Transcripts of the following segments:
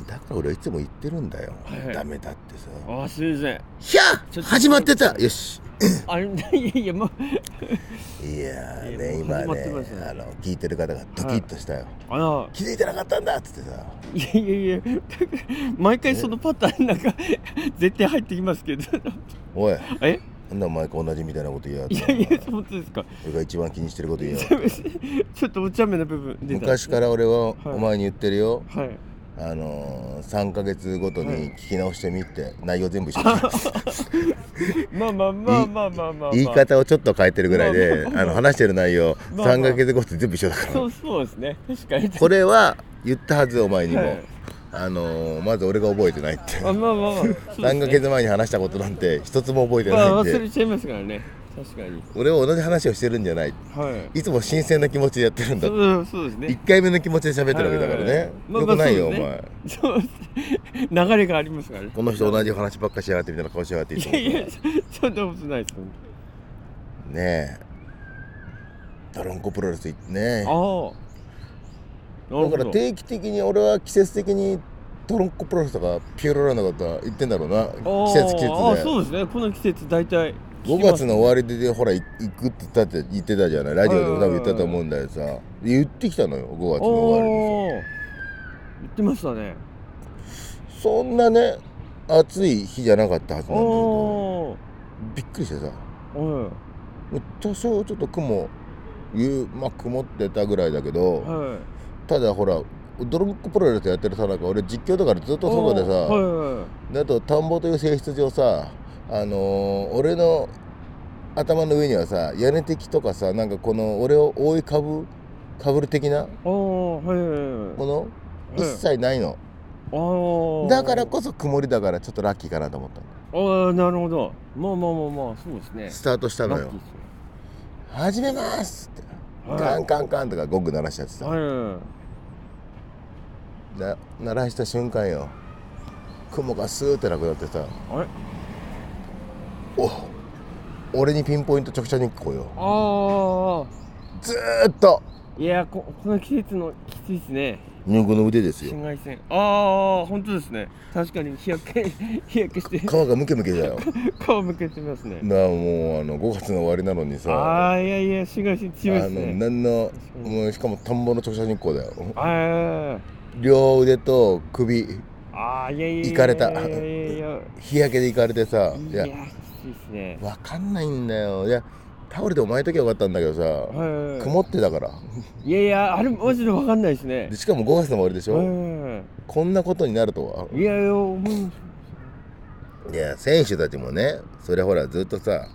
だから俺はいつも言ってるんだよ、 はいダメだってさ。 あ、すいません。 ひゃー始まってた。よし。 あれ、いやいや、もう。 いやーね、 もう今始まってまねすね聞いてる方がドキッとしたよ、気づいてなかったんだっつってさ。 いやいやいや、毎回そのパターンなんか絶対入ってきますけど。 おい、 え、 なんだお前か同じみたいなこと言いやがって。 いやいや、本当ですか。 俺が一番気にしてること言いやがって。 ちょっとお茶目な部分出た。 昔から俺はお前に言ってるよ、 はい。 3ヶ月ごとに聞き直してみって内容全部一緒だ。 まあまあまあまあまあまあ。 言い方をちょっと変えてるぐらいで、話してる内容まあ 3ヶ月ごとに全部一緒だから。 そうですね。確かに。 これは言ったはずお前にも、 はいまず俺が覚えてないって。 まあまあまあ。 3ヶ月前に話したことなんて一つも覚えてまあないって。 忘れちゃいますからね。確かに。 俺は同じ話をしてるんじゃない、 はい。 いつも新鮮な気持ちでやってるんだ。 そうですね。 1回目の気持ちで喋ってるわけだからね。 まあよくないよ、 まあお前。 そうですね。流れがありますからね。 この人同じ話ばっかしやがってみたいな顔しやがっていつもさ。 いやいや、そんなことないですよ。 ねえ、ドロンコプロレス行ってね。 ああ。 だから定期的に俺は季節的にドロンコプロレスとかピューロランドとか行ってんだろうな。季節で。 そうですね。この季節大体 5月の終わりでほら行くって言ってたじゃない。ラジオでも多分言ったと思うんだよさ。言ってきたのよ、5月の終わりでさ。 言ってましたね。 そんなね暑い日じゃなかったはずなんだけど、びっくりしてさ、多少ちょっと雲ってたぐらいだけど、ただほらドロンコプロレスやってるさなか俺実況とかでずっと外でさ、であと田んぼという性質上さ、俺の頭の上にはさ屋根的とかさ、なんかこの俺を覆いかぶる的なもの一切ないの。だからこそ曇りだからちょっとラッキーかなと思ったんだ。 なるほど。まあそうですね。 スタートしたのよ。始めますってカンカンカンとかゴング鳴らしちゃってさ、鳴らした瞬間よ、雲がスーってなくなってさ、俺にピンポイント直射日光よ。ずーっと。 いや、この季節のきついですね。 入国の腕ですよ。 紫外線。本当ですね。確かに日焼けして。 皮がムケムケだよ。 皮むけてますね。 もう5月の終わりなのにさ。 いやいや、紫外線強いですね。 もうしかも田んぼの直射日光だよ。両腕と首。いかれた。日焼けでいかれてさ。 いや、きついですね。 わかんないんだよ。いや。タオルでも巻いときゃよかったんだけどさ、曇ってたから。 いやいや、あれマジでわかんないですね。 しかも5月の終わりでしょ。こんなことになるとは。いや選手たちもね、それほらずっとさ、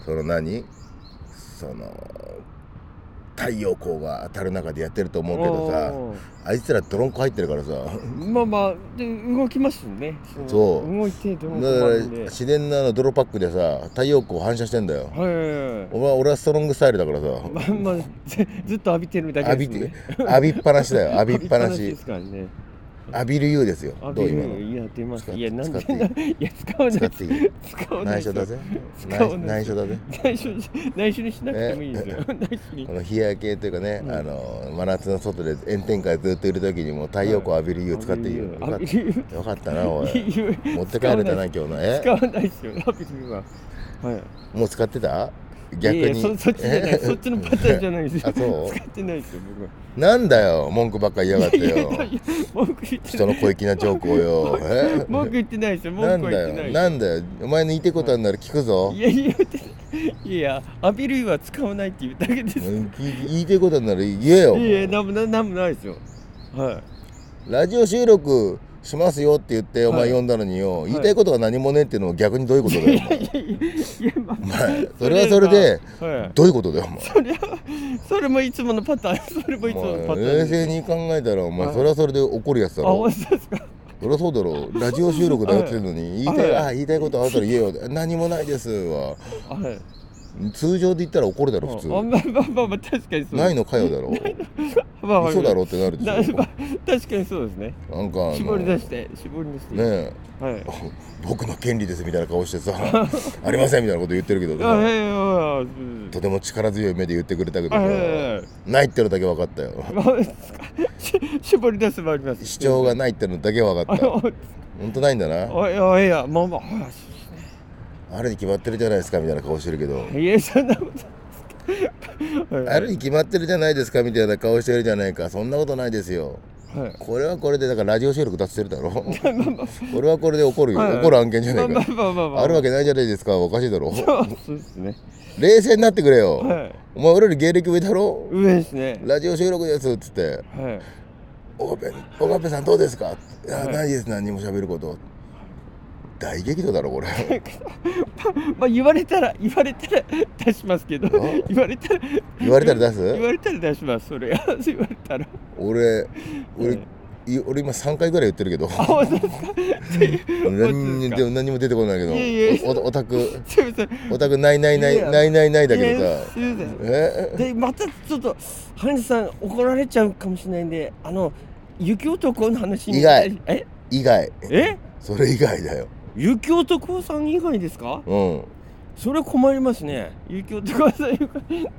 太陽光が当たる中でやってると思うけどさ、あいつらドロンコ入ってるからさ、 で動きますね。 そう動いてドロンコだから自然な泥パックでさ太陽光反射してんだよ。俺はストロングスタイルだからさ、 ずっと浴びてるだけですね。 浴びっぱなしだよ。浴びっぱなしですからね。 浴びる湯ですよ。どう今の？ いや出ます。いやなんでいや使わない。 使っていい？内緒だぜ。内緒だぜ。 内緒にしなくてもいいですよ。 この日焼けというかね、真夏の外で炎天下でずっといる時にも太陽光浴びる湯使っていいよ。よかったなおい。持って帰れたな今日の。 使わないですよ。浴びる湯は。 もう使ってた？逆にそっちのパターンじゃないですよ。使ってないですよ僕は。 なんだよ文句ばっか言いやがってよ。人の小粋なジョークをよ。 文句言ってないですよ。文句は言ってない。 なんだよお前の言いたいことあるなら聞くぞ。 いや浴びる湯は使わないっていうだけです。 言いたいことあるなら言えよ。 なんもないですよ。 ラジオ収録しますよって言ってお前呼んだのによ、言いたいことが何もねえっていうのは逆にどういうことだよ。お前それはそれでどういうことだよお前。 それもいつものパターン。それもいつものパターン。 冷静に考えたらお前それはそれで怒るやつだろ。そりゃそうだろ。ラジオ収録でやってるのに言いたいことあったら言えよ。何もないですわ。通常で言ったら怒るだろ普通。 確かにそう。 ないのかよだろ。嘘だろってなるでしょ。 確かにそうですね。なんか絞り出してねえ、僕の権利ですみたいな顔してさありませんみたいなこと言ってるけどさ、とても力強い目で言ってくれたけどさ、ないってのだけ分かったよ。 絞り出せばあります。 主張がないってのだけは分かった。本当ないんだな。 いや、まあまあ、そうですね。 あるに決まってるじゃないですかみたいな顔してるけど。 いや、そんなことあるに決まってるじゃないですかみたいな顔してるじゃないか。そんなことないですよ。これはこれでだからラジオ収録出してるだろ。これはこれで怒るよ。怒る案件じゃないか。あるわけないじゃないですか。おかしいだろ。 そうですね。 冷静になってくれよ。お前俺より芸歴上だろ。 上ですね。 ラジオ収録ですっつって。岡部さんどうですか。いや、ないです。何も喋ること。大激怒だろこれ。 まあ言われたら出しますけど、言われたら出す？ 言われたら出します。それ言われたら。 俺今3回ぐらい言ってるけど。何も出てこないけど。オタクないだけどさ。 でまたちょっと羽根さん怒られちゃうかもしれないんで、雪男の話に。 以外。それ以外だよ。 雪男さん以外ですか？ うん。 それ困りますね。雪男さん以外。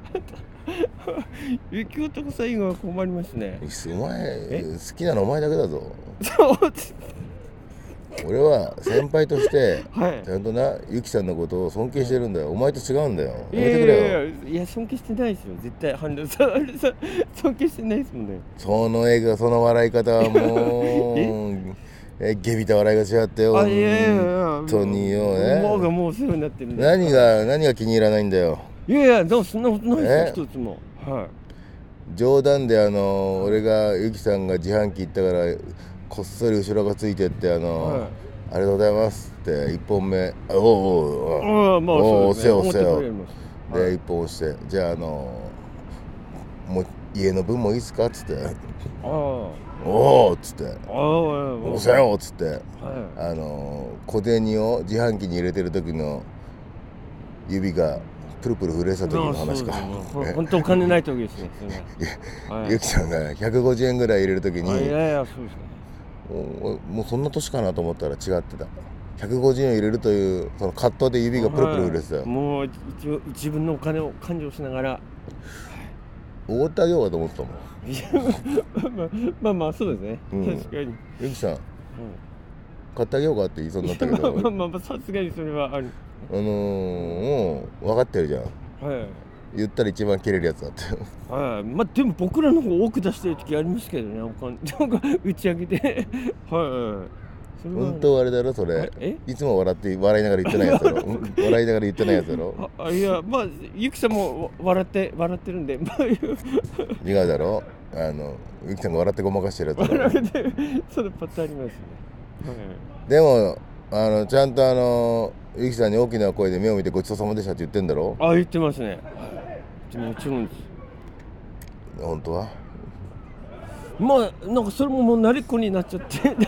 雪男さん以外は困りますね。 お前好きなのお前だけだぞ。 そうです。 俺は先輩としてちゃんとなゆきさんのことを尊敬してるんだよ。お前と違うんだよ。やめてくれよ。 いや尊敬してないですよ。絶対羽根さん尊敬してないですもんね。 その映画その笑い方はもう。下びた笑いが違ってよ。本当によ。 もうそういうになってるんで。 何が気に入らないんだよ。 いやそんなことないですよ。一つも。 冗談で俺がゆきさんが自販機行ったからこっそり後ろがついてってありがとうございますって1本目押せよで1本押してじゃあもう家の分もいいっすかっつっておーっつって押せよっつって小銭を自販機に入れてる時の指がプルプル震えた時の話か。 本当お金ない時ですね。 ゆきさんが150円ぐらい入れる時にそうですね。 もうそんな年かなと思ったら違ってた。150円入れるというその葛藤で指がプルプル震えてたよ。 もう自分のお金を勘定しながらおごってあげようかと思ってたもん。 まあそうですね。確かに。 ゆきさん、買ってあげようかって言いそうになったけど。 さすがにそれはある。 もう分かってるじゃん。言ったら一番切れるやつだって。 でも僕らの方多く出してる時ありますけどね。なんか打ち上げて。 本当あれだろそれ。いつも笑いながら言ってないやつだろ。笑いながら言ってないやつだろ。 いやまあゆきさんも笑ってるんで。 違うだろ。ゆきさんが笑ってごまかしてるやつだろ。 そのパターンありますね。 でもちゃんとゆきさんに大きな声で目を見てごちそうさまでしたって言ってんだろ。 言ってますね。もちろんです。 本当はまあなんかそれももう慣れっこになっちゃってそう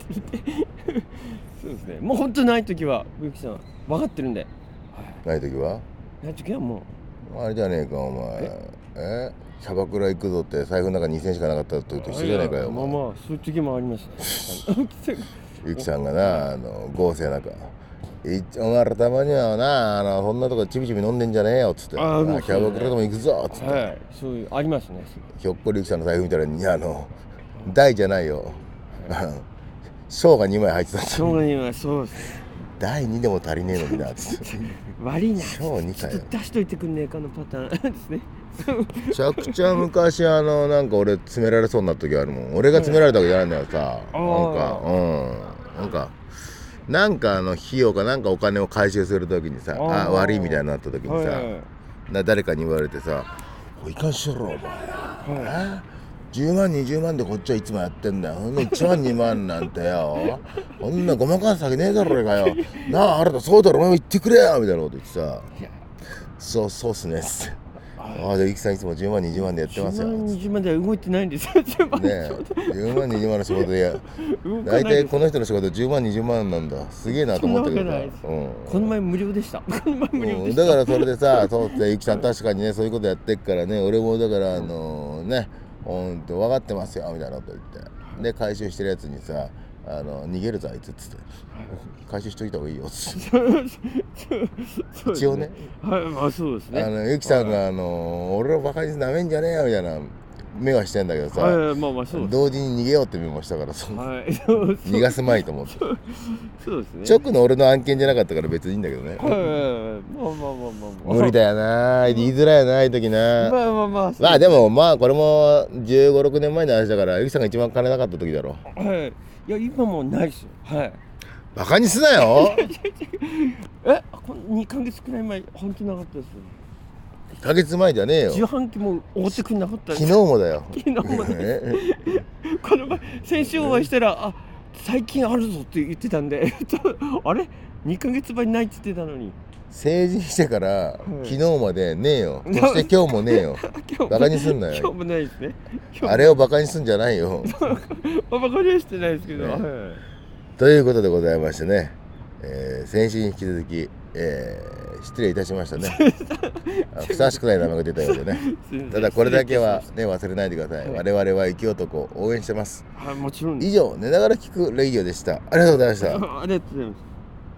ですね。もう本当ない時はゆきさん分かってるんで。 ない時はもうあれじゃねえかお前。キャバクラ行くぞって財布の中に2000円しかなかったと一緒じゃねえかよ。 まあそういう時もありますね。 ゆきさんがな豪勢なんかお前らたまにはなそんなとこちびちび飲んでんじゃねえよっつってキャバクラでも行くぞっつってそういうありますね。 ひょっこりゆきさんの財布見たら大じゃないよ小が2枚入ってた。 小が2枚そうですね。 第2でも足りねえのになっつって悪いな小2かよ。 出しといてくんねえかのパターンですね。 めちゃくちゃ昔なんか俺詰められそうになった時あるもん。俺が詰められたわけじゃないんだよさ。なんか費用かなんかお金を回収する時にさ悪いみたいになった時にさ誰かに言われてさ「いかんしろお前10万20万でこっちはいつもやってんだよ。ほんで1万2万なんてよこんなごまかすわけねえだろ俺がよなああれだそうだろお前も言ってくれよ」みたいなこと言ってさ「そうっすね」っつって。でゆきさんいつも10万20万でやってますよ。 10万20万では動いてないんですよ。 10万20万の仕事で大体この人の仕事10万20万なんだ。すげえなと思ったけどさ。 この前無料でした。 だからそれでさそうってゆきさん確かにねそういうことやってっからね俺もだからほんと分かってますよみたいなこと言ってで回収してるやつにさ逃げるぞあいつっつって回収しといた方がいいよっつって一応ね。 そうですね。 ゆきさんが俺をバカになめんじゃねえよみたいな目はしてんだけどさ、 まあまあそうです。 同時に逃げようって目もしたからさ、逃がすまいと思って。 そうですね。 直の俺の案件じゃなかったから別にいいんだけどね。 まあまあまあまあ。 無理だよな、言いづらいよな、ああいう時な。 まあまあまあ。 まあでもまあこれも15、6年前の話だから、ゆきさんが一番金なかった時だろ。 はい。いや今もうないですよ。はい。 バカにすなよ。 2ヶ月くらい前本当なかったですよ。 1ヶ月前じゃねえよ。 自販機もおごってくんなかったです。 昨日もだよ。 昨日もね。この前先週お会いしたら最近あるぞって言ってたんであれ2ヶ月前ないって言ってたのに。 成人してから、昨日までねえよ。そして今日もねえよ。バカにすんなよ。 今日もないですね。 あれをバカにすんじゃないよ。 バカにはしてないですけど。 ということでございましてね、先週に引き続き、失礼いたしましたね。ふさわしくない名前が出たようでね。ただこれだけはね忘れないでください。我々は生き男を応援してます。 はい、もちろん。 以上、寝ながら聞くレイディオでした。ありがとうございました。 ありがとうございます。